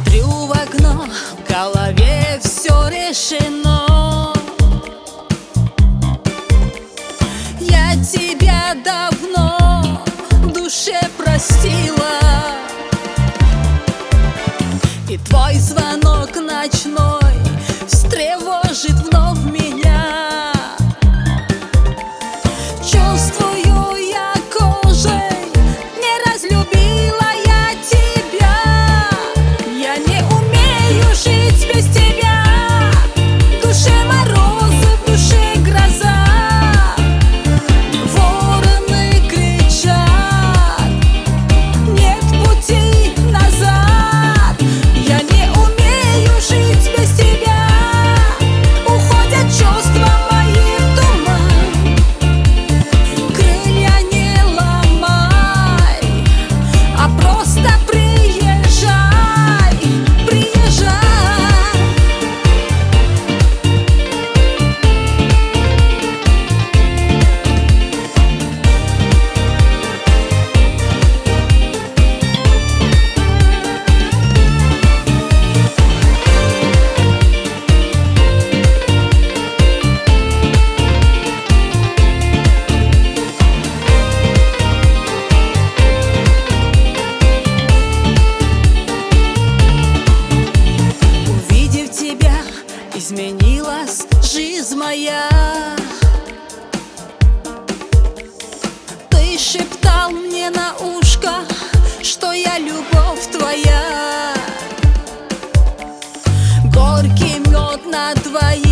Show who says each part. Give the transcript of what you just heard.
Speaker 1: Смотрю в окно, в голове все решено. Я тебя давно в душе простила, и твой звонок ночной встревожит вновь меня. Чувствую я кожей, не разлюбила я тебя. Я не умею жить без тебя. В душе морозы, в душе гроза. Вороны кричат, нет пути назад. Я не умею жить без тебя. Уходят чувства мои в туман. Крылья не ломай, а просто приезжай, приезжай. Увидев тебя, изменилась жизнь моя. Ты шептал мне на ушко, что я любовь твоя. Горький мед на твоих